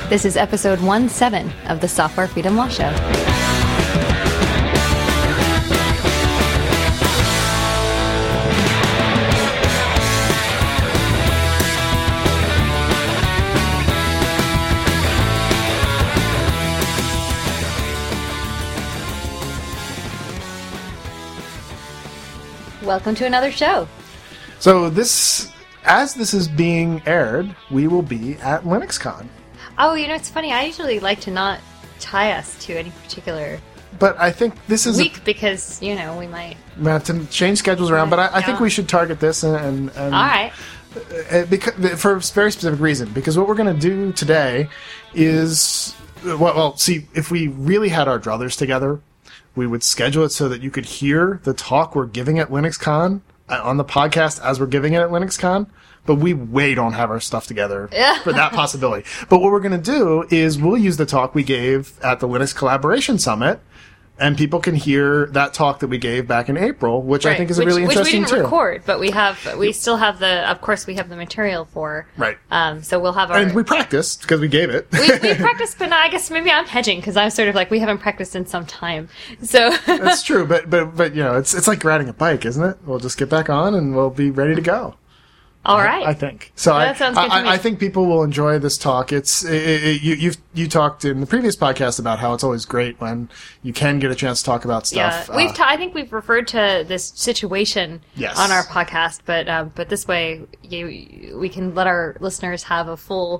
This is episode 17 of the Software Freedom Law Show. Welcome to another show. So as this is being aired, we will be at LinuxCon. Oh, it's funny. I usually like to not tie us to any particular But I think this is week because, we might have to change schedules around. But I think we should target this and all right. Because, for a very specific reason. Because what we're going to do today is, see, if we really had our druthers together, we would schedule it so that you could hear the talk we're giving at LinuxCon on the podcast as we're giving it at LinuxCon. But we way don't have our stuff together for that possibility. But what we're going to do is we'll use the talk we gave at the Linux Collaboration Summit, and people can hear that talk that we gave back in April, which I think is really interesting which we didn't record, but we still have we have the material for. Right. So we'll have our. And we practiced because we gave it. we practiced, but I guess maybe I'm hedging because I'm sort of like we haven't practiced in some time. So. That's true, but it's like riding a bike, isn't it? We'll just get back on and we'll be ready to go. All right. I think so. That sounds good to me. I think people will enjoy this talk. You talked in the previous podcast about how it's always great when you can get a chance to talk about stuff. Yeah, I think we've referred to this situation on our podcast, but this way we can let our listeners have the full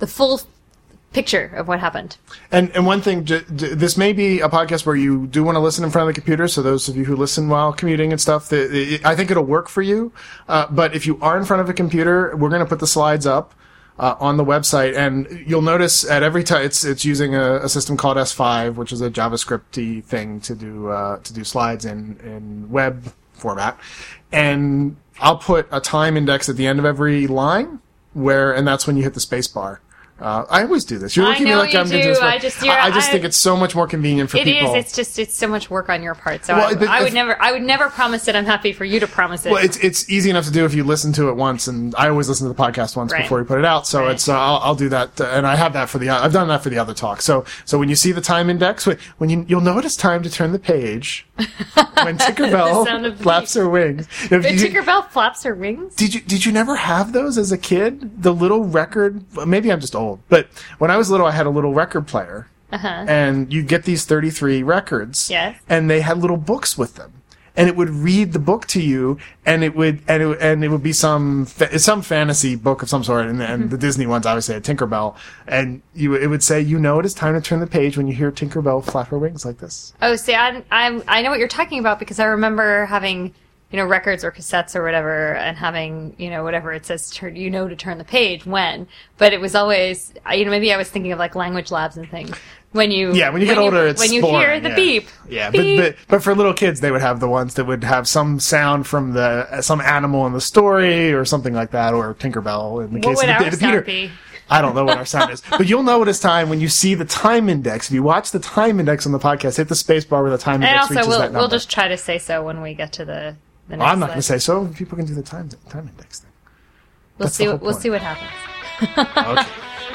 picture of what happened. And one thing, this may be a podcast where you do want to listen in front of the computer, so those of you who listen while commuting and stuff, I think it'll work for you. But if you are in front of a computer, we're going to put the slides up on the website, and you'll notice at every time it's using a system called S5, which is a JavaScript-y thing to do slides in web format. And I'll put a time index at the end of every line, and that's when you hit the space bar. I always do this. You're looking at me like I'm going to do this. I just think it's so much more convenient for people. It is. It's so much work on your part. So I would never promise it. I'm happy for you to promise it. Well, it's easy enough to do if you listen to it once, and I always listen to the podcast once before we put it out. So it's I'll do that, and I have that I've done that for the other talk. So when you see the time index, you'll notice time to turn the page when Tinkerbell flaps her wings. Tinkerbell flaps her wings. Did you never have those as a kid? The little record. Maybe I'm just old. But when I was little, I had a little record player, and you get these 33 records, and they had little books with them, and it would read the book to you, and it would be some fantasy book of some sort, and the Disney ones obviously had Tinkerbell, and it would say, it is time to turn the page when you hear Tinkerbell flap her wings like this. Oh, see, I know what you're talking about because I remember having. Records or cassettes or whatever, and having, whatever it says, to turn the page when. But it was always, maybe I was thinking of like language labs and things. When you get older, it's boring. When you hear the beep. Yeah, beep. But for little kids, they would have the ones that would have some sound from some animal in the story or something like that, or Tinkerbell in the case of the Peter. Be? I don't know what our sound is. But you'll know what it's time when you see the time index. If you watch the time index on the podcast, hit the space bar where the time index reaches that number. We'll just try to say so when we get to the next I'm not going to say so. People can do the time index thing. We'll see what happens. Okay.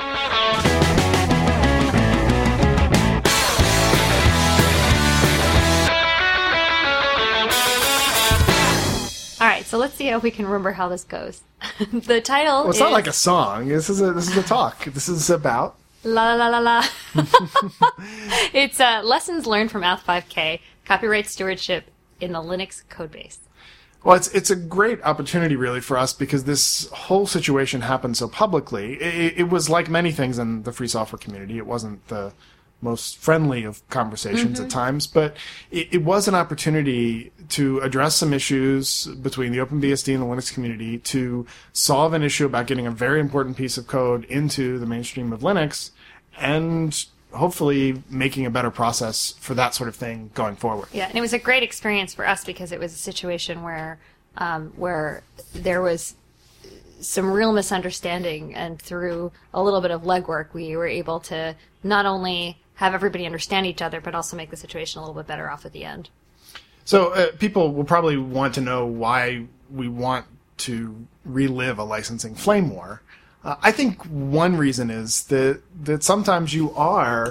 All right, so let's see if we can remember how this goes. The title Well, it's not like a song. This is a talk. This is about... La la la la. It's lessons learned from Ath5K, copyright stewardship in the Linux codebase. Well, it's a great opportunity, really, for us because this whole situation happened so publicly. It was like many things in the free software community. It wasn't the most friendly of conversations at times, but it was an opportunity to address some issues between the OpenBSD and the Linux community to solve an issue about getting a very important piece of code into the mainstream of Linux and hopefully making a better process for that sort of thing going forward. Yeah, and it was a great experience for us because it was a situation where there was some real misunderstanding, and through a little bit of legwork, we were able to not only have everybody understand each other, but also make the situation a little bit better off at the end. So people will probably want to know why we want to relive a licensing flame war. I think one reason is that sometimes you are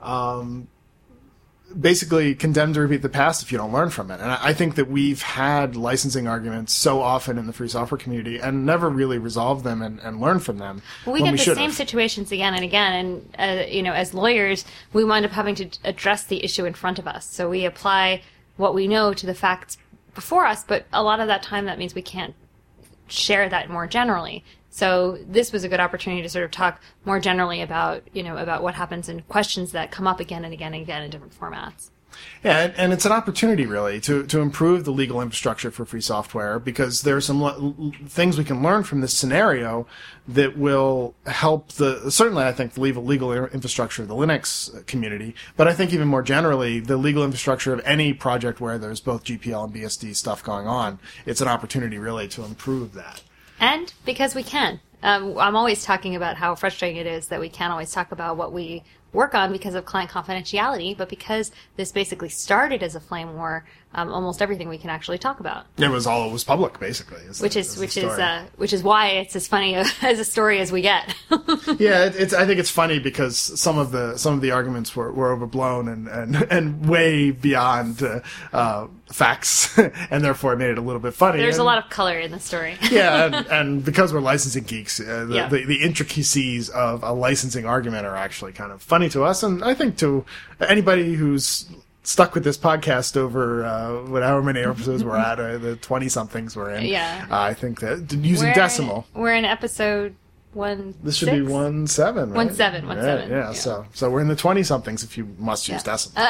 basically condemned to repeat the past if you don't learn from it. And I think that we've had licensing arguments so often in the free software community and never really resolved them and learned from them. Well, we get the same situations again and again. And, as lawyers, we wind up having to address the issue in front of us. So we apply what we know to the facts before us, but a lot of that time that means we can't share that more generally. So this was a good opportunity to sort of talk more generally about what happens in questions that come up again and again and again in different formats. Yeah, and it's an opportunity, really, to improve the legal infrastructure for free software, because there are some things we can learn from this scenario that will help certainly, I think, the legal infrastructure of the Linux community, but I think even more generally, the legal infrastructure of any project where there's both GPL and BSD stuff going on. It's an opportunity, really, to improve that. And because we can. I'm always talking about how frustrating it is that we can't always talk about what we work on because of client confidentiality, but because this basically started as a flame war, almost everything we can actually talk about. It was public, basically. Which is why it's as funny as a story as we get. Yeah, I think it's funny because some of the arguments were overblown and way beyond facts, and therefore it made it a little bit funny. There's a lot of color in the story. Yeah, and because we're licensing geeks, the intricacies of a licensing argument are actually kind of funny to us, and I think to anybody who's stuck with this podcast over however many episodes we're at, the 20-somethings we're in. Yeah. I think that using decimal. We're in episode 1. This should be 17, right? 17. Yeah. So we're in the 20-somethings if you must use decimal.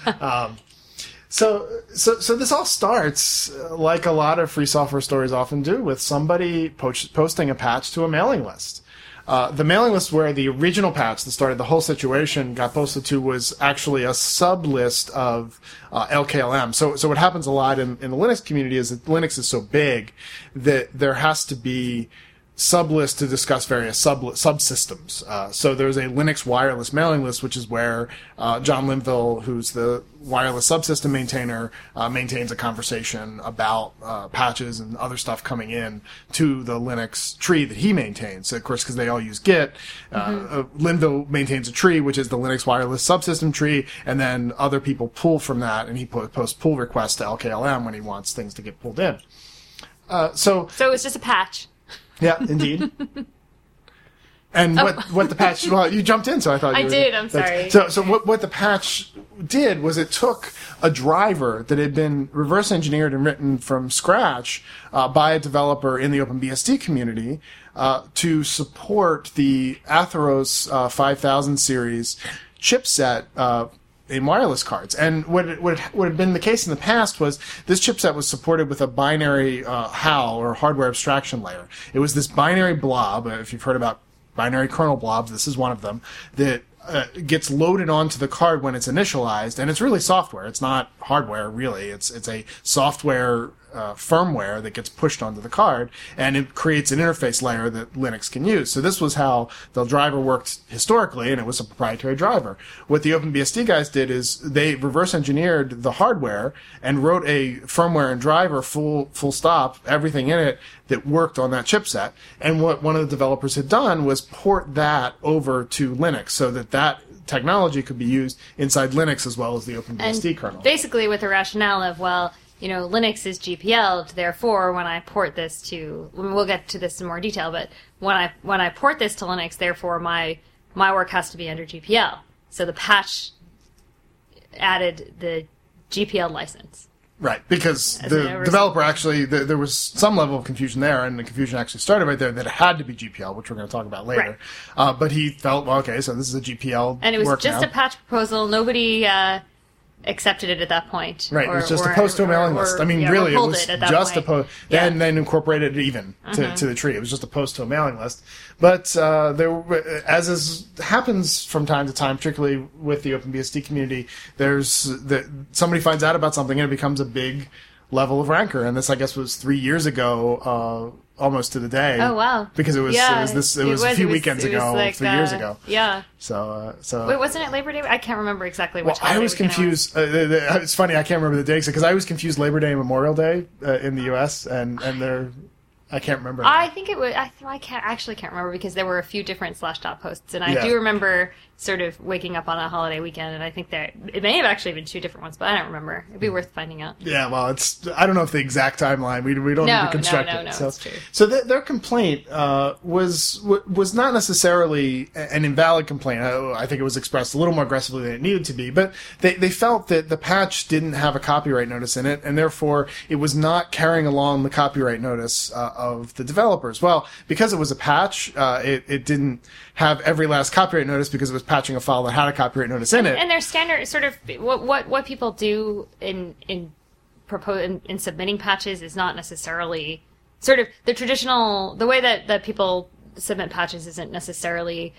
So this all starts, like a lot of free software stories often do, with somebody posting a patch to a mailing list. The mailing list where the original patch that started the whole situation got posted to was actually a sub-list of LKLM. So what happens a lot in the Linux community is that Linux is so big that there has to be sublist to discuss various subsystems. So there's a Linux wireless mailing list, which is where John Linville, who's the wireless subsystem maintainer, maintains a conversation about patches and other stuff coming in to the Linux tree that he maintains. So, of course, because they all use Git, Linville maintains a tree, which is the Linux wireless subsystem tree, and then other people pull from that, and he posts pull requests to LKLM when he wants things to get pulled in. So it's just a patch. Yeah, indeed. And what the patch? Well, you jumped in, so I thought I did. I'm sorry. So what the patch did was it took a driver that had been reverse engineered and written from scratch by a developer in the OpenBSD community to support the Atheros 5000 series chipset in wireless cards. And what had been the case in the past was this chipset was supported with a binary HAL, or hardware abstraction layer. It was this binary blob, if you've heard about binary kernel blobs, this is one of them, that gets loaded onto the card when it's initialized, and it's really software. It's not hardware, really. It's a software firmware that gets pushed onto the card, and it creates an interface layer that Linux can use. So this was how the driver worked historically, and it was a proprietary driver. What the OpenBSD guys did is they reverse engineered the hardware and wrote a firmware and driver full stop, everything in it that worked on that chipset. And what one of the developers had done was port that over to Linux so that technology could be used inside Linux as well as the OpenBSD kernel. Basically with the rationale of, Linux is GPL'd, therefore when I port this to, we'll get to this in more detail, but when I port this to Linux, therefore my work has to be under GPL. So the patch added the GPL license. Right, because the developer actually, there was some level of confusion there, and the confusion actually started right there that it had to be GPL, which we're going to talk about later. Right. But he felt, well, okay, so this is a GPL and it was just now. A patch proposal. Nobody accepted it at that point. Right, it was just a post to a mailing list. I mean, really, it was just a post, and then incorporated it even to the tree. It was just a post to a mailing list. But happens from time to time, particularly with the OpenBSD community, somebody finds out about something and it becomes a big level of rancor. And this, I guess, was 3 years ago, almost to the day. Oh wow! Because it was a few weekends ago, like 3 years ago. Yeah. So wait, wasn't it Labor Day? I can't remember exactly which. Well, I was confused. It's funny, I can't remember the dates because I was confused Labor Day and Memorial Day in the U.S. and they're. I can't remember. I think it was. I can't remember because there were a few different Slashdot posts, and I Yeah. do remember sort of waking up on a holiday weekend, and I think that it may have actually been two different ones, but I don't remember. It'd be worth finding out. Yeah, well, I don't know if the exact timeline. We don't need to construct it. No, it's true. So their complaint was not necessarily an invalid complaint. I think it was expressed a little more aggressively than it needed to be, but they felt that the patch didn't have a copyright notice in it, and therefore it was not carrying along the copyright notice of the developers. Well, because it was a patch, it didn't have every last copyright notice because it was patching a file that had a copyright notice in it. And their standard sort of what people do in submitting patches is not necessarily sort of the traditional. The way that people submit patches isn't necessarily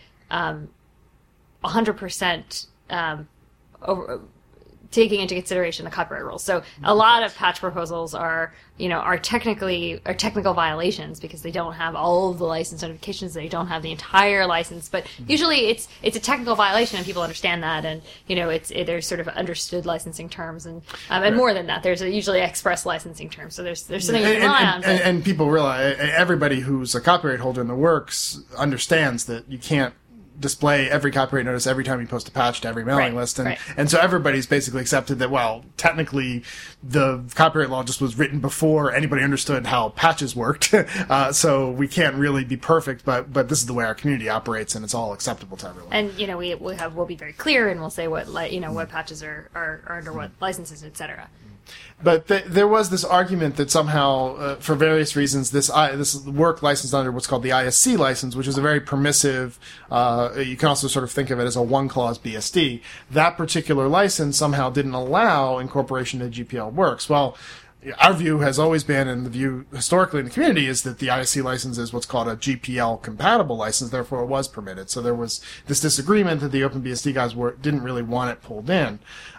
100% over taking into consideration the copyright rules. So a lot of patch proposals are technical violations because they don't have all of the license notifications, they don't have the entire license, but usually it's a technical violation and people understand that, and there's sort of understood licensing terms and more than that, there's usually express licensing terms. So there's something you can rely on. And people realize, everybody who's a copyright holder in the works understands that you can't display every copyright notice every time you post a patch to every mailing list. And so everybody's basically accepted that, well, technically the copyright law just was written before anybody understood how patches worked. So we can't really be perfect, but this is the way our community operates and it's all acceptable to everyone. And, we'll be very clear and we'll say what patches are under what licenses, etc. But there was this argument that somehow, for various reasons, this work licensed under what's called the ISC license, which is a very permissive, you can also sort of think of it as a one-clause BSD. That particular license somehow didn't allow incorporation into GPL works. Well, our view has always been, and the view historically in the community, is that the ISC license is what's called a GPL-compatible license, therefore it was permitted. So there was this disagreement that the OpenBSD guys didn't really want it pulled in.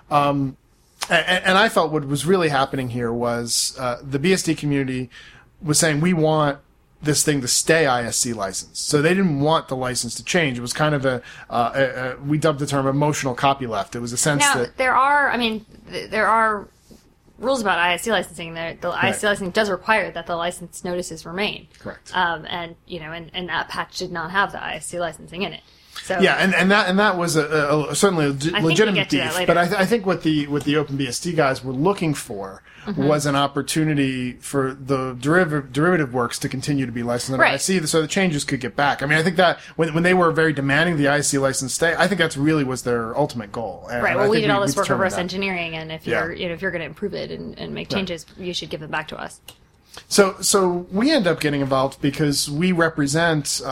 And I felt what was really happening here was the BSD community was saying, we want this thing to stay ISC licensed. So they didn't want the license to change. It was kind of we dubbed the term emotional copyleft. It was a sense that... there are rules about ISC licensing. The ISC licensing does require that the license notices remain. Correct. And that patch did not have the ISC licensing in it. So, yeah, and that was certainly a legitimate beef. But I think what the OpenBSD guys were looking for was an opportunity for the derivative works to continue to be licensed under ISC, so the changes could get back. I mean, I think that when they were very demanding the ISC license stay, I think that's really was their ultimate goal. And well, we did all this work reverse engineering, and if you're going to improve it and make changes, you should give them back to us. So we end up getting involved because we represent.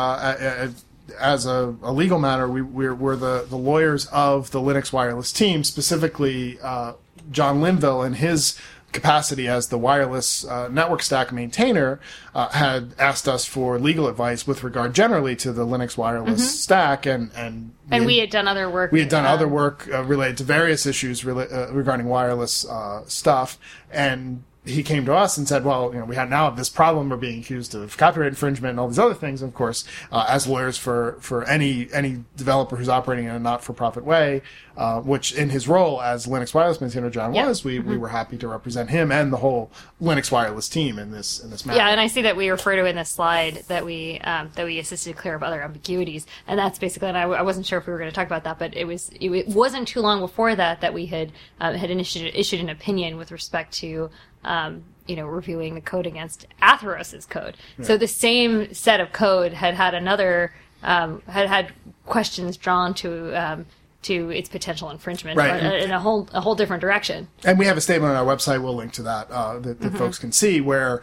As a legal matter, we're the lawyers of the Linux wireless team, specifically John Linville in his capacity as the wireless network stack maintainer had asked us for legal advice with regard generally to the Linux wireless stack, and we had done other work. We had done other work related to various issues regarding wireless stuff, and he came to us and said, well, we now have this problem. We're being accused of copyright infringement and all these other things. And of course, as lawyers for any developer who's operating in a not-for-profit way, which in his role as Linux wireless maintainer John was, we were happy to represent him and the whole Linux wireless team in this matter. Yeah, and I see that we refer to in this slide that we assisted clear up other ambiguities, and that's basically. And I wasn't sure if we were going to talk about that, but it wasn't too long before that we had issued an opinion with respect to. Reviewing the code against Atheros' code. Yeah. So the same set of code had another had questions drawn to its potential infringement in a whole different direction. And we have a statement on our website. We'll link to that that folks can see where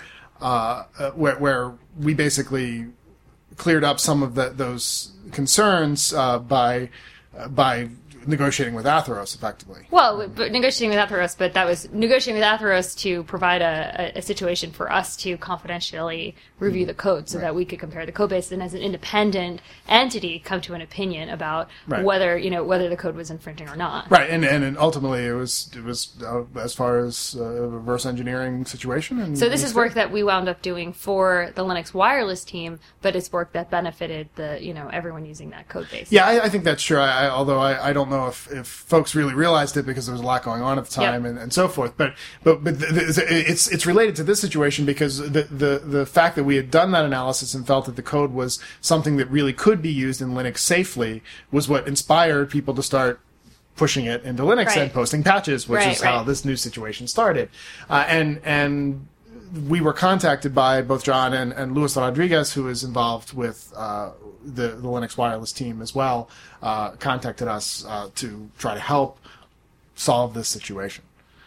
we basically cleared up some of those concerns by negotiating with Atheros, effectively. Well, but negotiating with Atheros, but that was negotiating with Atheros to provide a situation for us to confidentially review the code so that we could compare the code base and as an independent entity come to an opinion about whether the code was infringing or not. Right, and ultimately it was as far as a reverse engineering situation. And so this is work that we wound up doing for the Linux wireless team, but it's work that benefited everyone using that code base. Yeah, I think that's true. Although I don't know know if folks really realized it because there was a lot going on at the time and so forth. But it's related to this situation because the fact that we had done that analysis and felt that the code was something that really could be used in Linux safely was what inspired people to start pushing it into Linux and posting patches, which is how this new situation started. And we were contacted by both John and Luis Rodriguez, who is involved with the Linux wireless team as well, contacted us to try to help solve this situation.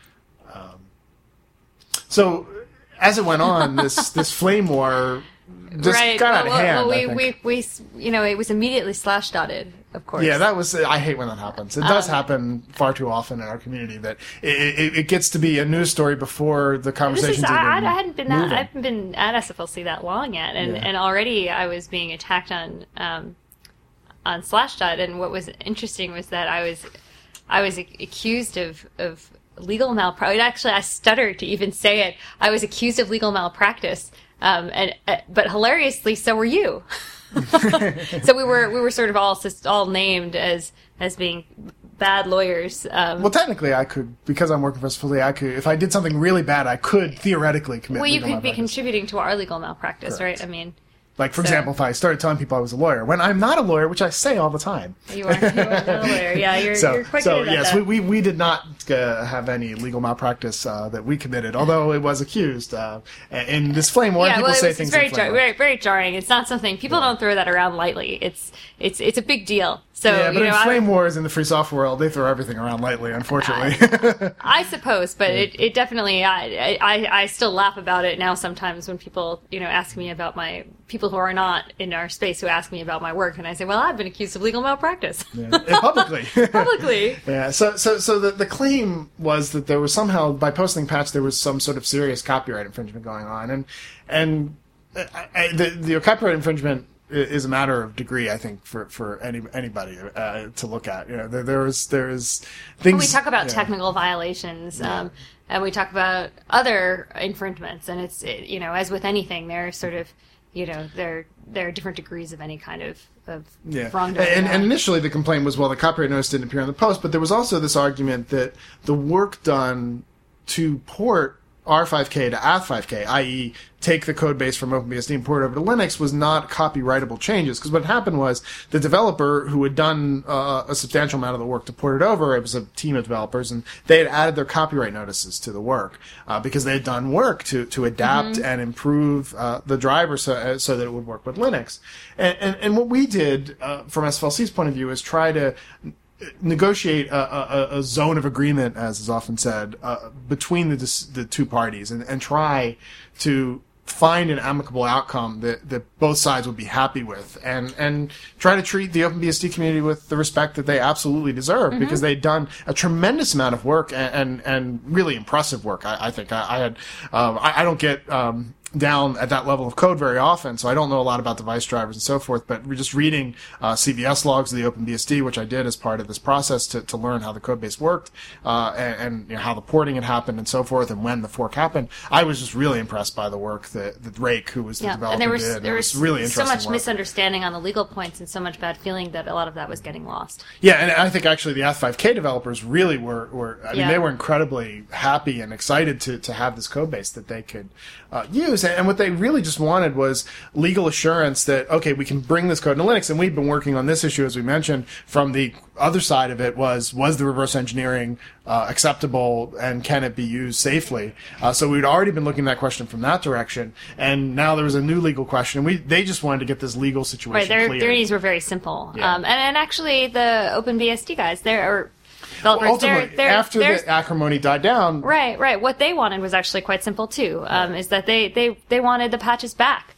So as it went on, this flame war just got out of hand. We it was immediately slashdotted, of course. Yeah, that was. I hate when that happens. It does happen far too often in our community that it gets to be a news story before the conversation's I hadn't been at SFLC that long yet, and already I was being attacked on Slashdot. And what was interesting was that I was accused of legal malpractice. Actually, I stuttered to even say it. I was accused of legal malpractice. But hilariously, so were you. So we were sort of all named as being bad lawyers. Well, technically, I could, because I'm working for us fully. I could, if I did something really bad, I could theoretically commit. Well, you legal could be malpractice. contributing to our legal malpractice, Correct. right? I mean. Like, for example, if I started telling people I was a lawyer, when I'm not a lawyer, which I say all the time. You are not a lawyer. Yeah, you're quite good at that. We did not have any legal malpractice that we committed, although it was accused. In this flame war, people say things very jarring. It's not something, people don't throw that around lightly. It's a big deal. So, yeah, but in flame wars in the free software world, they throw everything around lightly, unfortunately. I suppose, but it definitely, I still laugh about it now sometimes when people, ask me about people who are not in our space who ask me about my work, and I say, well, I've been accused of legal malpractice. Yeah. Publicly. Publicly. Yeah, so the claim was that there was somehow, by posting patch, there was some sort of serious copyright infringement going on, and the copyright infringement is a matter of degree, I think, for anybody to look at. There's things. When we talk about technical violations, and we talk about other infringements, and it's as with anything, there are sort of there are different degrees of any kind of wrongdoing. And initially, the complaint was, well, the copyright notice didn't appear on the post, but there was also this argument that the work done to port R5K to Ath5K, i.e. take the code base from OpenBSD and port it over to Linux, was not copyrightable changes. Because what happened was the developer who had done a substantial amount of the work to port it over, it was a team of developers, and they had added their copyright notices to the work because they had done work to adapt and improve the driver so that it would work with Linux. And what we did from SFLC's point of view is try to negotiate a zone of agreement, as is often said, between the two parties, and try to find an amicable outcome that both sides would be happy with, and try to treat the OpenBSD community with the respect that they absolutely deserve, because they'd done a tremendous amount of work and really impressive work. I think I don't get down at that level of code very often, so I don't know a lot about device drivers and so forth, but we're just reading CVS logs of the OpenBSD, which I did as part of this process to learn how the code base worked, and how the porting had happened and so forth, and when the fork happened. I was just really impressed by the work that Rake, who was the developer, did. There was really interesting so much work. Misunderstanding on the legal points and so much bad feeling that a lot of that was getting lost. Yeah, and I think actually the Ath5K developers really were they were incredibly happy and excited to have this code base that they could use. And what they really just wanted was legal assurance that, okay, we can bring this code into Linux. And we've been working on this issue, as we mentioned. From the other side of it was the reverse engineering acceptable, and can it be used safely? So we'd already been looking at that question from that direction. And now there was a new legal question. They just wanted to get this legal situation clear. Their needs were very simple. Yeah. And actually, the OpenBSD guys, ultimately, after the acrimony died down, right. What they wanted was actually quite simple too. Is that they wanted the patches back.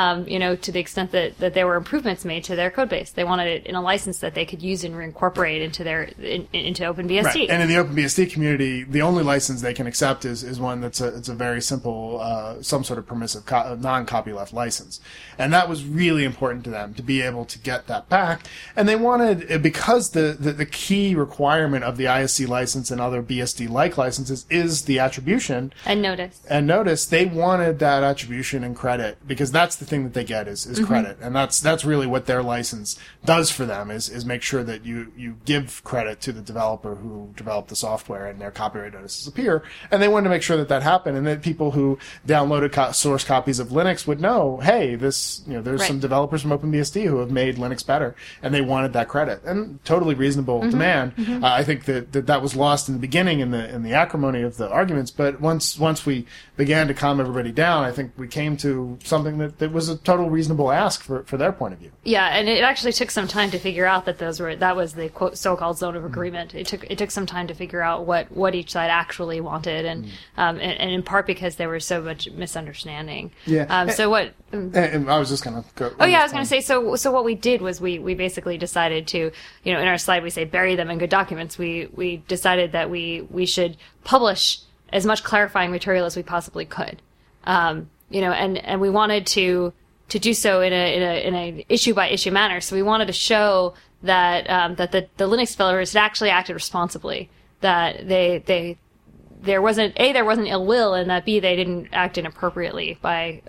To the extent that there were improvements made to their code base. They wanted it in a license that they could use and reincorporate into OpenBSD. Right. And in the OpenBSD community, the only license they can accept is one it's a very simple, some sort of permissive non-copyleft license. And that was really important to them, to be able to get that back. And they wanted, because the key requirement of the ISC license and other BSD-like licenses is the attribution. And notice. They wanted that attribution and credit, because that's the thing that they get is credit, and that's really what their license does for them is make sure that you give credit to the developer who developed the software and their copyright notices appear, and they wanted to make sure that happened, and that people who downloaded source copies of Linux would know, hey, there's some developers from OpenBSD who have made Linux better, and they wanted that credit, and totally reasonable demand. I think that was lost in the beginning in the acrimony of the arguments, but once we began to calm everybody down, I think we came to something that was a total reasonable ask for their point of view. Yeah, and it actually took some time to figure out that that was the quote so-called zone of agreement. It took some time to figure out what each side actually wanted, and in part because there was so much misunderstanding. Yeah. So what? And I was just gonna go. Oh yeah, I was gonna say. So what we did was we basically decided to, in our slide we say bury them in good documents. We decided that we should publish as much clarifying material as we possibly could. And we wanted to do so in a issue by issue manner. So we wanted to show that the Linux developers had actually acted responsibly. That there wasn't ill will, and that B, they didn't act inappropriately by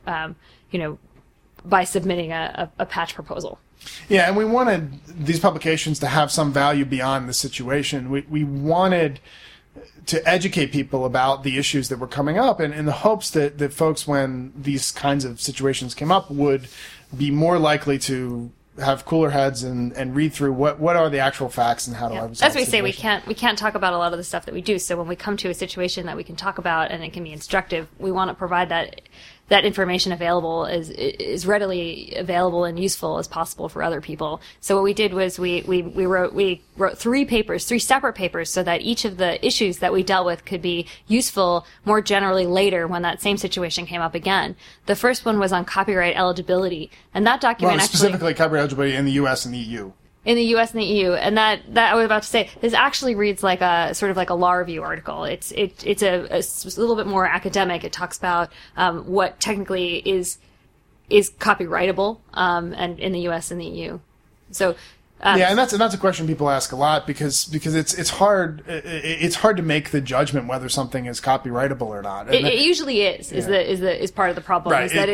submitting a patch proposal. Yeah, and we wanted these publications to have some value beyond the situation. We wanted to educate people about the issues that were coming up, and in the hopes that folks, when these kinds of situations came up, would be more likely to have cooler heads and read through what are the actual facts and how do I resolve. As we say, we can't talk about a lot of the stuff that we do. So when we come to a situation that we can talk about and it can be instructive, we want to provide that information available is readily available and useful as possible for other people. So what we did was we wrote 3 separate papers, so that each of the issues that we dealt with could be useful more generally later when that same situation came up again. The first one was on copyright eligibility, and that document specifically copyright eligibility in the U.S. and the EU. In the U.S. and the EU, and that I was about to say, this actually reads like a sort of like a law review article. It's a little bit more academic. It talks about what technically is copyrightable, and in the U.S. and the EU. So. And that's a question people ask a lot because it's hard to make the judgment whether something is copyrightable or not. It usually is part of the problem, right. Is that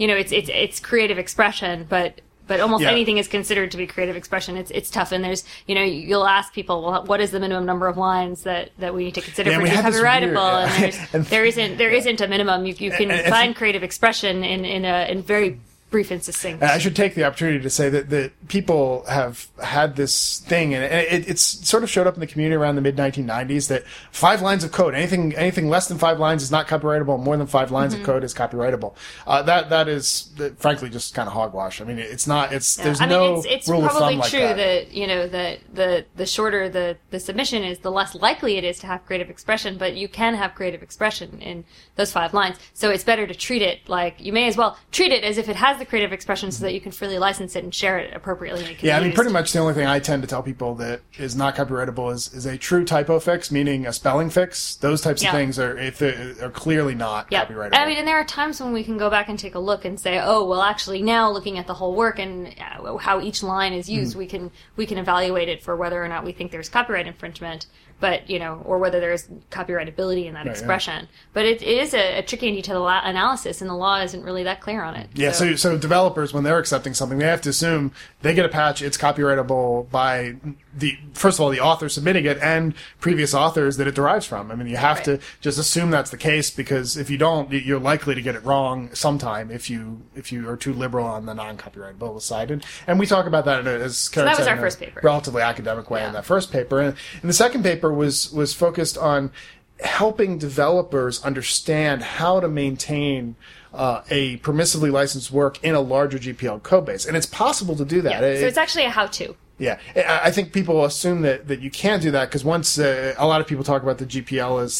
it's creative expression, but almost anything is considered to be creative expression. It's tough, and there's you'll ask people, well, what is the minimum number of lines that we need to consider for it to be copyrightable? And there isn't a minimum. You can find creative expression in very brief and succinct. I should take the opportunity to say that people have had this thing, and it's sort of showed up in the community around the mid-1990s, that 5 lines of code, anything less than 5 lines is not copyrightable, more than 5 lines of code is copyrightable. That is, frankly, just kind of hogwash. I mean, it's not, there's no rule of thumb like that. It's probably true that, the shorter the submission is, the less likely it is to have creative expression, but you can have creative expression in those 5 lines. So it's better to treat it like, you may as well treat it as if it has the creative expression, so that you can freely license it and share it appropriately. And it can be used. Pretty much the only thing I tend to tell people that is not copyrightable is a true typo fix, meaning a spelling fix. Those types of things are clearly not copyrightable. And there are times when we can go back and take a look and say, oh, well, actually, now looking at the whole work and how each line is used, we can evaluate it for whether or not we think there's copyright infringement. But, or whether there's copyrightability in that expression. Yeah. But it is a tricky and detailed analysis, and the law isn't really that clear on it. Yeah, so developers, when they're accepting something, they have to assume they get a patch, it's copyrightable by first of all, the author submitting it and previous authors that it derives from. I mean, you have to just assume that's the case, because if you don't, you're likely to get it wrong sometime if you are too liberal on the non-copyrightable side. And we talk about that as Karen that was said, our first paper. Relatively academic way in that first paper. And the second paper was focused on helping developers understand how to maintain a permissively licensed work in a larger GPL codebase. And it's possible to do that. Yeah. So it's actually a how-to. Yeah, I think people assume that you can't do that because once a lot of people talk about the GPL as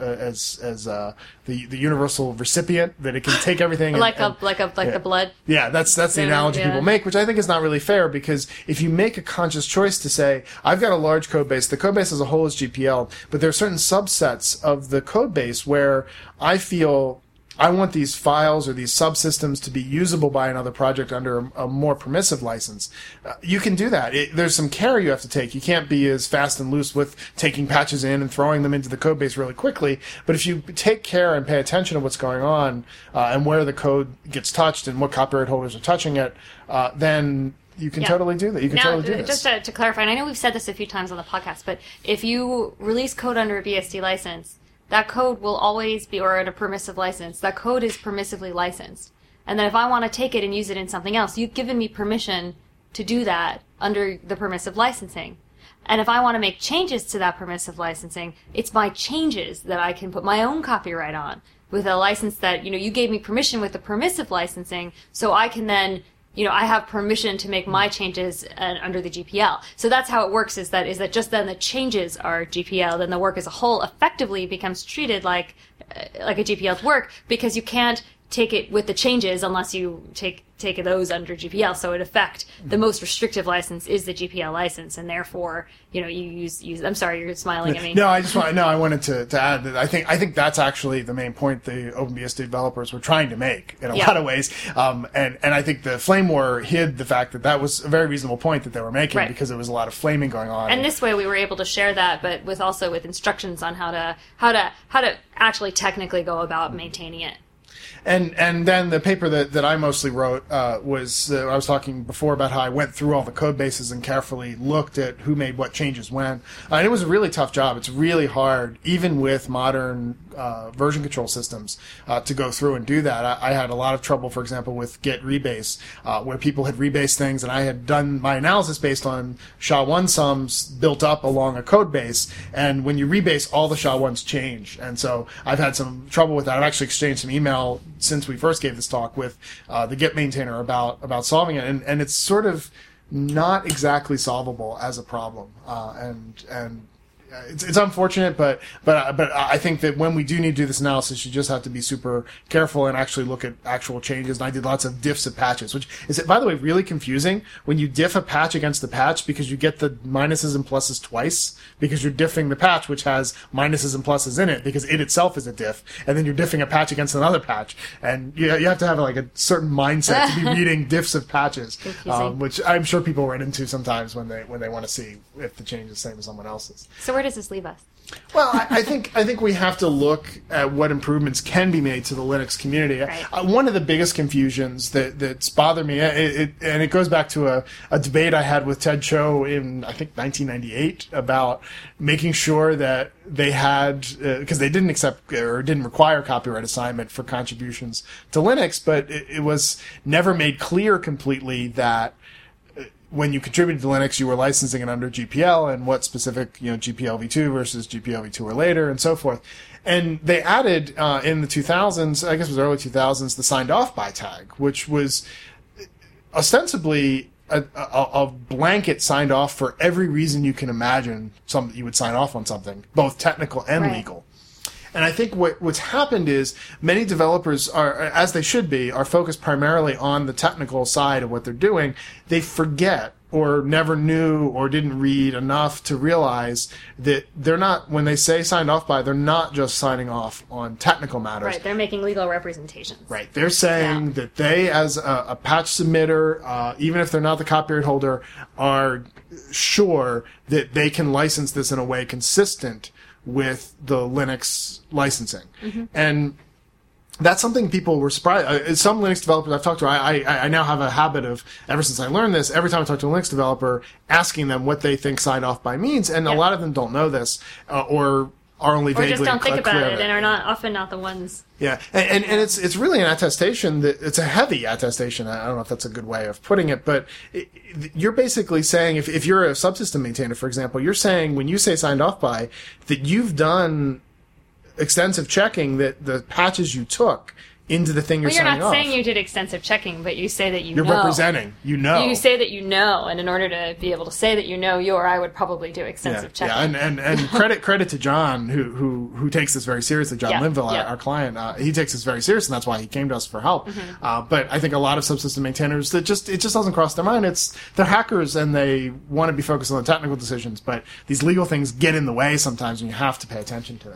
the universal recipient, that it can take everything like the blood. Yeah, that's the analogy people make, which I think is not really fair, because if you make a conscious choice to say, I've got a large code base, the code base as a whole is GPL, but there are certain subsets of the code base where I feel I want these files or these subsystems to be usable by another project under a more permissive license. You can do that. There's some care you have to take. You can't be as fast and loose with taking patches in and throwing them into the code base really quickly. But if you take care and pay attention to what's going on and where the code gets touched and what copyright holders are touching it, then you can totally do that. You can totally do this. Just to clarify, and I know we've said this a few times on the podcast, but if you release code under a BSD license, that code will always be, or at a permissive license, that code is permissively licensed. And then if I want to take it and use it in something else, you've given me permission to do that under the permissive licensing. And if I want to make changes to that permissive licensing, it's my changes that I can put my own copyright on with a license that, you gave me permission with the permissive licensing, so I can then I have permission to make my changes under the GPL. So that's how it works, is that just then the changes are GPL, then the work as a whole effectively becomes treated like a GPL work, because you can't take it with the changes unless you take those under GPL. So in effect, the most restrictive license is the GPL license, and therefore, you use. I'm sorry, you're smiling at me. No, I wanted to add that I think that's actually the main point the OpenBSD developers were trying to make in a lot of ways. And I think the Flame War hid the fact that was a very reasonable point that they were making, because there was a lot of flaming going on. And this way we were able to share that, but with instructions on how to actually technically go about maintaining it. And then the paper that I mostly wrote was I was talking before about how I went through all the code bases and carefully looked at who made what changes when. And it was a really tough job. It's really hard, even with modern version control systems, to go through and do that. I had a lot of trouble, for example, with Git rebase, where people had rebased things, and I had done my analysis based on SHA-1 sums built up along a code base. And when you rebase, all the SHA-1s change. And so I've had some trouble with that. I've actually exchanged some email since we first gave this talk with the Git maintainer about solving it, and it's sort of not exactly solvable as a problem, and it's unfortunate, but I think that when we do need to do this analysis, you just have to be super careful and actually look at actual changes. And I did lots of diffs of patches, which is, by the way, really confusing when you diff a patch against the patch, because you get the minuses and pluses twice, because you're diffing the patch which has minuses and pluses in it, because it itself is a diff, and then you're diffing a patch against another patch, and you have to have like a certain mindset to be reading diffs of patches, which I'm sure people run into sometimes when they want to see if the change is the same as someone else's. So where does this leave us? Well, I think we have to look at what improvements can be made to the Linux community. Right. One of the biggest confusions that's bothered me, and it goes back to a debate I had with Ted Cho in, I think, 1998 about making sure that they had, because they didn't accept or didn't require copyright assignment for contributions to Linux, but it was never made clear completely that when you contributed to Linux, you were licensing it under GPL, and what specific, GPL v2 versus GPL v2 or later, and so forth. And they added, in the 2000s, I guess it was early 2000s, the signed off by tag, which was ostensibly a blanket signed off for every reason you can imagine you would sign off on something, both technical and legal. And I think what's happened is many developers are, as they should be, are focused primarily on the technical side of what they're doing. They forget or never knew or didn't read enough to realize that they're not, when they say signed off by, they're not just signing off on technical matters. Right, they're making legal representations. Right, they're saying that they, as a patch submitter, even if they're not the copyright holder, are sure that they can license this in a way consistent with the Linux licensing. Mm-hmm. And that's something people were surprised. Some Linux developers I've talked to, I now have a habit of, ever since I learned this, every time I talk to a Linux developer, asking them what they think signed off by means, and a lot of them don't know this, or are only vaguely or just don't think about it and are often not the ones. Yeah, and it's really an attestation that it's a heavy attestation. I don't know if that's a good way of putting it, but you're basically saying, if you're a subsystem maintainer, for example, you're saying when you say signed off by, that you've done extensive checking that the patches you took into the thing you're signing off. You're not saying you did extensive checking, but you say that you know. You're representing. You know. You say that you know, and in order to be able to say that you know, I would probably do extensive checking. Yeah, and credit to John, who takes this very seriously. John Linville, our client, he takes this very seriously, and that's why he came to us for help. Mm-hmm. But I think a lot of subsystem maintainers, it just doesn't cross their mind. They're hackers, and they want to be focused on the technical decisions, but these legal things get in the way sometimes, and you have to pay attention to them.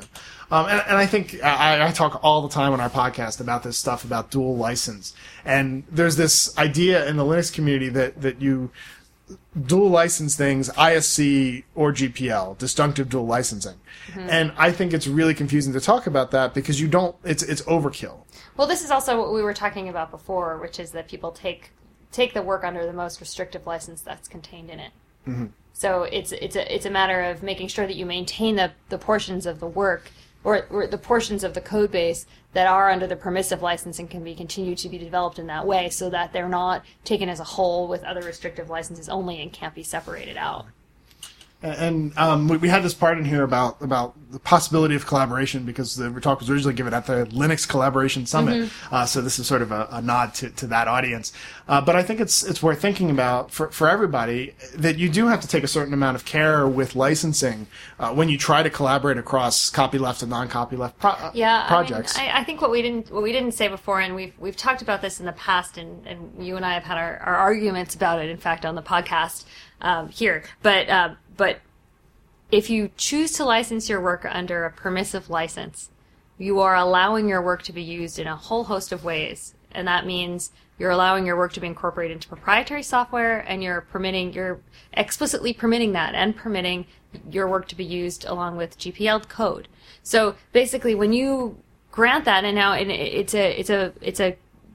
And I think I talk all the time on our podcast about this stuff about dual license. And there's this idea in the Linux community that you dual license things, ISC or GPL, disjunctive dual licensing. And I think it's really confusing to talk about that because it's overkill. Well, this is also what we were talking about before, which is that people take the work under the most restrictive license that's contained in it. Mm-hmm. So it's a matter of making sure that you maintain the portions of the work or the portions of the code base that are under the permissive license and can be continued to be developed in that way so that they're not taken as a whole with other restrictive licenses only and can't be separated out. And we had this part in here about the possibility of collaboration because the talk was originally given at the Linux Collaboration Summit. So this is sort of a nod to that audience. But I think it's worth thinking about for everybody that you do have to take a certain amount of care with licensing when you try to collaborate across copyleft and non-copyleft projects. I think what we didn't say before, and we've talked about this in the past, and you and I have had our arguments about it, in fact, on the podcast here. But if you choose to license your work under a permissive license, you are allowing your work to be used in a whole host of ways. And that means you're allowing your work to be incorporated into proprietary software, and you're explicitly permitting that and permitting your work to be used along with GPL code. So basically, when you grant that, and it's a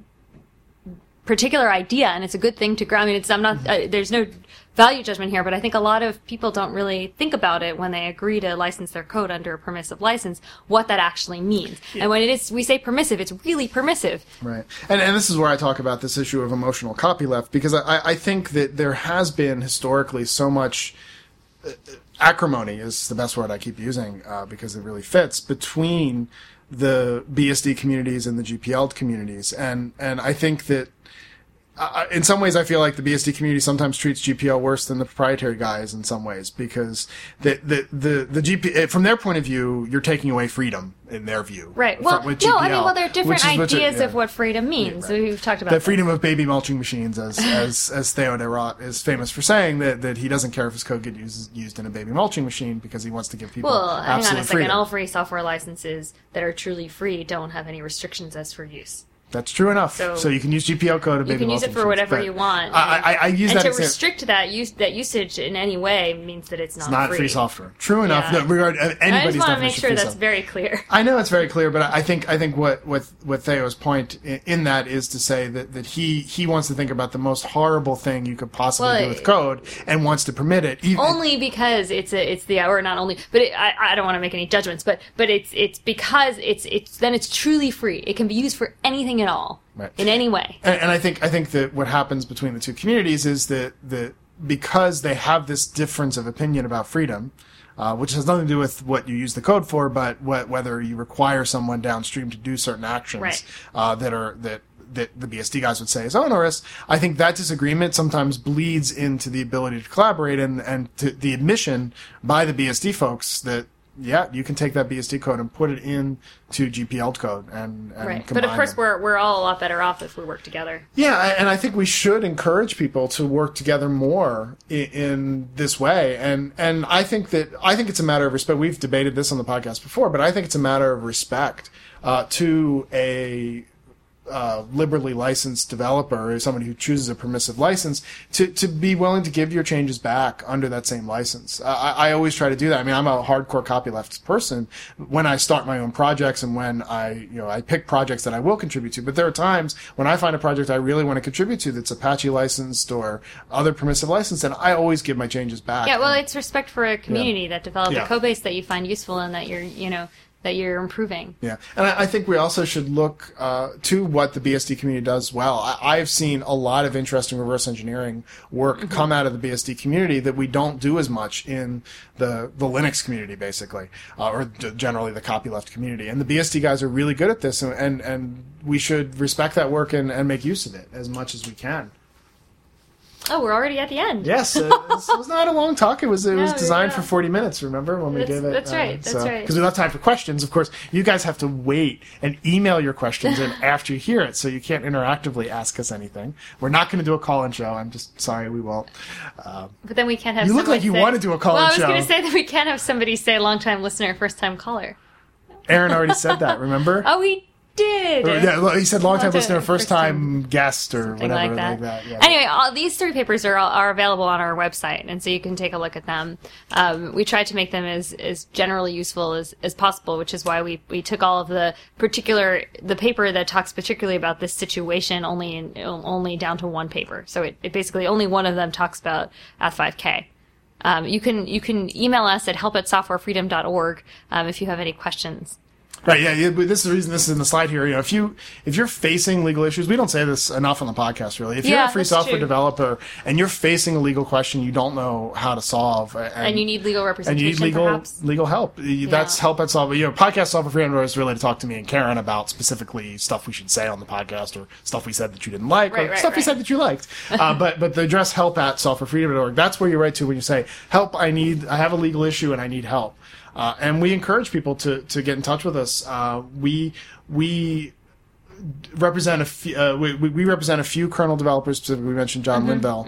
particular idea, and it's a good thing to grant. I mean, I'm not. There's no value judgment here, but I think a lot of people don't really think about it when they agree to license their code under a permissive license, what that actually means. Yeah. And when we say permissive, it's really permissive. Right. And this is where I talk about this issue of emotional copyleft, because I think that there has been historically so much acrimony is the best word I keep using because it really fits between the BSD communities and the GPL communities. And I think that in some ways, I feel like the BSD community sometimes treats GPL worse than the proprietary guys in some ways, because the GPL, from their point of view, you're taking away freedom in their view. Right. Well, GPL, there are different ideas of what freedom means. Yeah, right. So we've talked about the freedom of baby mulching machines, as Theo de Rott is famous for saying that he doesn't care if his code gets used in a baby mulching machine because he wants to give people absolute freedom. Hang on a second. All free software licenses that are truly free don't have any restrictions as for use. That's true enough. So you can use GPL code of baby mulching. You can use it for whatever you want. I use that. And to restrict that usage in any way means that it's not free software. True enough. Yeah. No, regard anybody's definition. I just want to make sure that's very clear. I know it's very clear, but I think what Theo's point in that is to say that he wants to think about the most horrible thing you could possibly do with code and wants to permit it. Only because it's or not only, but I don't want to make any judgments, but it's because it's truly free. It can be used for anything at all, right, in any way. And I think that what happens between the two communities is that because they have this difference of opinion about freedom, which has nothing to do with what you use the code for, but whether you require someone downstream to do certain actions, right, that the BSD guys would say is onerous. I think that disagreement sometimes bleeds into the ability to collaborate and to the admission by the BSD folks that, yeah, you can take that BSD code and put it into GPL code and right. Combine but of course, it. we're all a lot better off if we work together. Yeah, and I think we should encourage people to work together more in this way. And I think it's a matter of respect. We've debated this on the podcast before, but I think it's a matter of respect to a liberally licensed developer, or somebody who chooses a permissive license, to be willing to give your changes back under that same license. I always try to do that. I mean, I'm a hardcore copyleft person when I start my own projects and when I pick projects that I will contribute to. But there are times when I find a project I really want to contribute to that's Apache licensed or other permissive licensed, and I always give my changes back. Yeah, well, it's respect for a community that developed a code base that you find useful and that you're improving. Yeah, and I think we also should look to what the BSD community does well. I've seen a lot of interesting reverse engineering work come out of the BSD community that we don't do as much in the Linux community, basically, or generally the copyleft community. And the BSD guys are really good at this, and we should respect that work and make use of it as much as we can. Oh, we're already at the end. Yes, this was not a long talk. It was designed for 40 minutes. Remember when we gave it? That's right. That's right. Because we left time for questions. Of course, you guys have to wait and email your questions in after you hear it, so you can't interactively ask us anything. We're not going to do a call-in show. I'm just sorry, we won't. But then we can't have. You look like you want to do a call-in show. Well, I was going to say that we can't have somebody say long-time listener, first-time caller. Aaron already said that, remember? Oh, we did. Yeah, well, he said long-time listener, first first-time guest, or something whatever like that. Yeah. Anyway, all these 3 papers are available on our website, and so you can take a look at them. We tried to make them as generally useful as possible, which is why we took all of the paper that talks particularly about this situation only down to 1 paper. So it basically only one of them talks about Ath5K. You can email us at help@softwarefreedom.org if you have any questions. Right, yeah, but this is the reason this is in the slide here. You know, if you're facing legal issues, we don't say this enough on the podcast, really. If you're a free software developer and you're facing a legal question you don't know how to solve, and you need legal representation, and you need legal help, that's help at Software. You know, podcast Software Freedom is really to talk to me and Karen about specifically stuff we should say on the podcast, or stuff we said that you didn't like, or stuff we said that you liked. But the address help@softwarefreedom.org. That's where you write to when you say, "Help! I have a legal issue and I need help." And we encourage people to get in touch with us. We represent we represent a few kernel developers. Specifically, we mentioned John Lindell,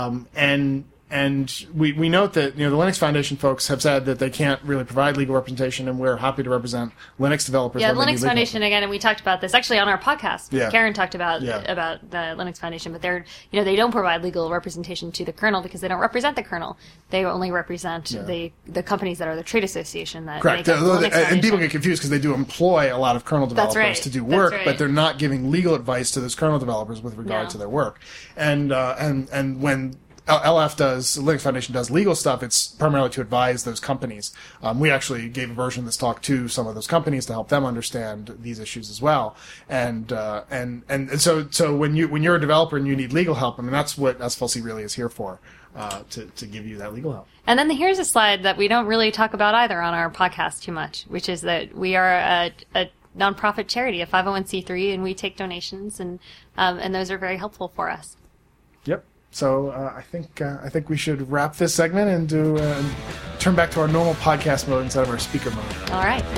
and we note that, you know, the Linux Foundation folks have said that they can't really provide legal representation, and we're happy to represent Linux developers. Yeah, Linux Foundation again, and we talked about this actually on our podcast. Yeah. Karen talked about the Linux Foundation, but they don't provide legal representation to the kernel because they don't represent the kernel. They only represent the companies that are the trade association that correct. Make up the Linux Foundation. And people get confused because they do employ a lot of kernel developers to do work, but they're not giving legal advice to those kernel developers with regard to their work. And when Linux Foundation does legal stuff, it's primarily to advise those companies. We actually gave a version of this talk to some of those companies to help them understand these issues as well. And so when you're a developer and you need legal help, I mean, that's what SFLC really is here for, to give you that legal help. And then here's a slide that we don't really talk about either on our podcast too much, which is that we are a nonprofit charity, a 501c3, and we take donations, and those are very helpful for us. Yep. So I think we should wrap this segment and turn back to our normal podcast mode instead of our speaker mode. All right.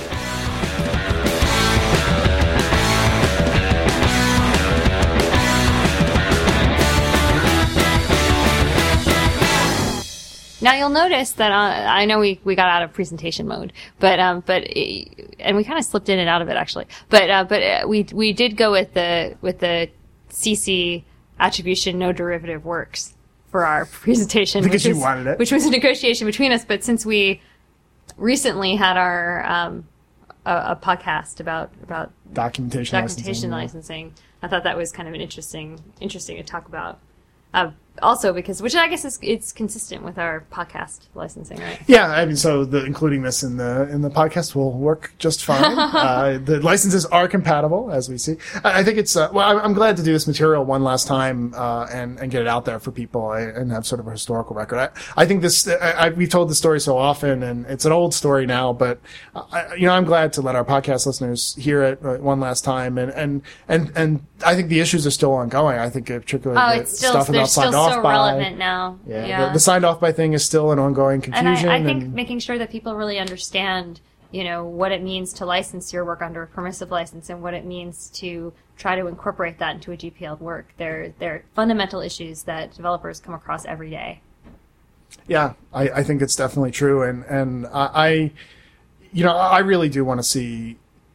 Now you'll notice that I know we got out of presentation mode, and we kind of slipped in and out of it actually. But we did go with the CC attribution no derivative works for our presentation because you wanted it, which was a negotiation between us. But since we recently had our a podcast about documentation licensing, I thought that was kind of an interesting to talk about. Also, which I guess it's consistent with our podcast licensing, right? Yeah, I mean, so including this in the podcast will work just fine. The licenses are compatible, as we see. I think it's I'm glad to do this material one last time and get it out there for people and have sort of a historical record. I think we've told the story so often, and it's an old story now, but I'm glad to let our podcast listeners hear it one last time, and I think the issues are still ongoing. I think particularly the stuff about signed off so by. Relevant now. Yeah. The signed off by thing is still an ongoing confusion. And I think making sure that people really understand, what it means to license your work under a permissive license and what it means to try to incorporate that into a GPL work. They're fundamental issues that developers come across every day. Yeah, I think it's definitely true, and I really do want to see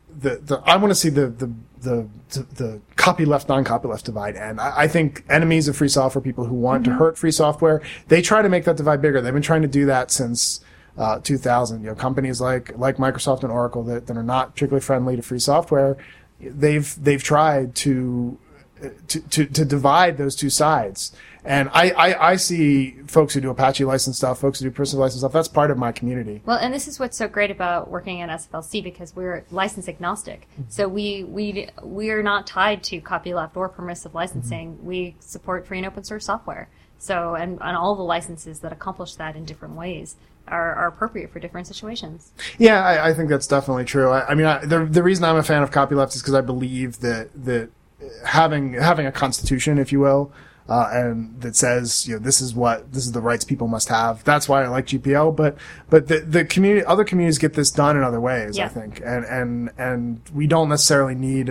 the copyleft, non-copyleft divide. And I think enemies of free software, people who want to hurt free software, they try to make that divide bigger. They've been trying to do that since 2000. Companies like Microsoft and Oracle that are not particularly friendly to free software, they've tried to divide those two sides. And I see folks who do Apache license stuff, folks who do personal license stuff. That's part of my community. Well, and this is what's so great about working at SFLC, because we're license agnostic. So we are not tied to copyleft or permissive licensing. We support free and open source software. So and all the licenses that accomplish that in different ways are appropriate for different situations. Yeah, I think that's definitely true. The reason I'm a fan of copyleft is because I believe that having a constitution, if you will, and that says, this is the rights people must have. That's why I like GPL, but the community, other communities get this done in other ways, I think. And we don't necessarily need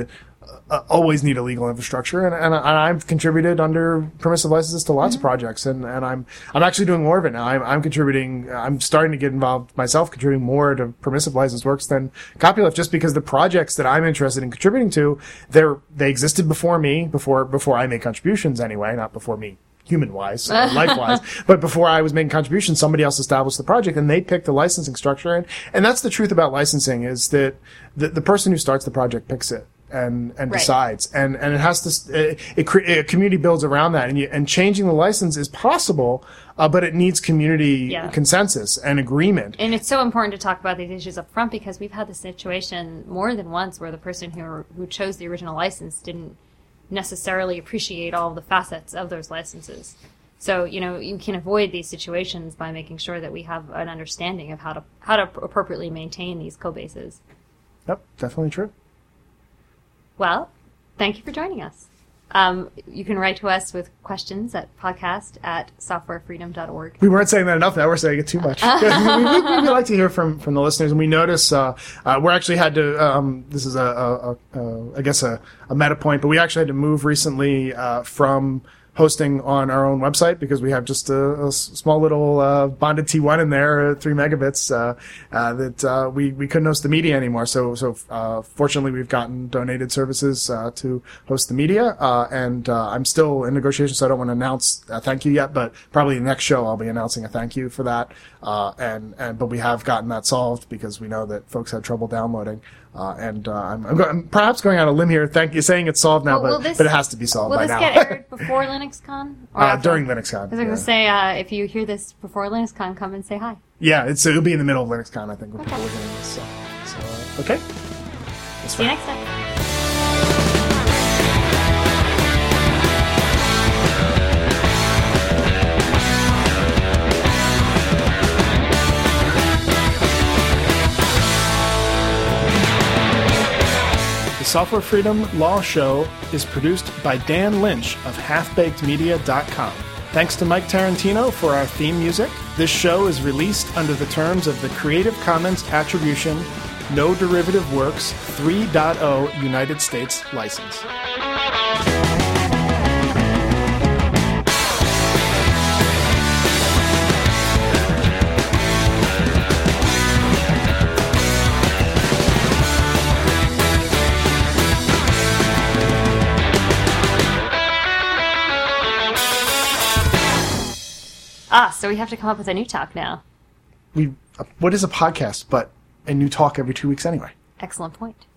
always need a legal infrastructure, and I've contributed under permissive licenses to lots of projects, and I'm actually doing more of it now. I'm contributing. I'm starting to get involved myself, contributing more to permissive license works than copyleft, just because the projects that I'm interested in contributing to, they existed before me, before I made contributions anyway, not before me human-wise, life-wise, but before I was making contributions, somebody else established the project, and they picked the licensing structure, and that's the truth about licensing, is that the person who starts the project picks it and Right. decides, and it has to, a community builds around that, and changing the license is possible, but it needs community Yeah. consensus and agreement. And it's so important to talk about these issues up front, because we've had the situation more than once where the person who chose the original license didn't necessarily appreciate all of the facets of those licenses. So, you can avoid these situations by making sure that we have an understanding of how to appropriately maintain these code bases. Yep, definitely true. Well, thank you for joining us. You can write to us with questions at podcast@softwarefreedom.org. We weren't saying that enough. Now we're saying it too much. we like to hear from the listeners, and we notice we're actually had to. This is I guess a meta point, but we actually had to move recently from hosting on our own website because we have just a small little bonded T1 in there, 3 megabits, that we couldn't host the media anymore. So fortunately, we've gotten donated services to host the media, and I'm still in negotiations, so I don't want to announce a thank you yet, but probably the next show I'll be announcing a thank you for that. But we have gotten that solved because we know that folks had trouble downloading. I'm perhaps going out on a limb here, saying it's solved now, but it has to be solved by now. Will this get aired before LinuxCon? Or after? During LinuxCon. I was going to say, if you hear this before LinuxCon, come and say hi. Yeah, it'll be in the middle of LinuxCon, I think, when people are hearing this. So okay. That's See you fine. next time. The Software Freedom Law Show is produced by Dan Lynch of halfbakedmedia.com. Thanks to Mike Tarantino for our theme music. This show is released under the terms of the Creative Commons Attribution, No Derivative Works 3.0 United States license. So we have to come up with a new talk now. What is a podcast but a new talk every 2 weeks anyway? Excellent point.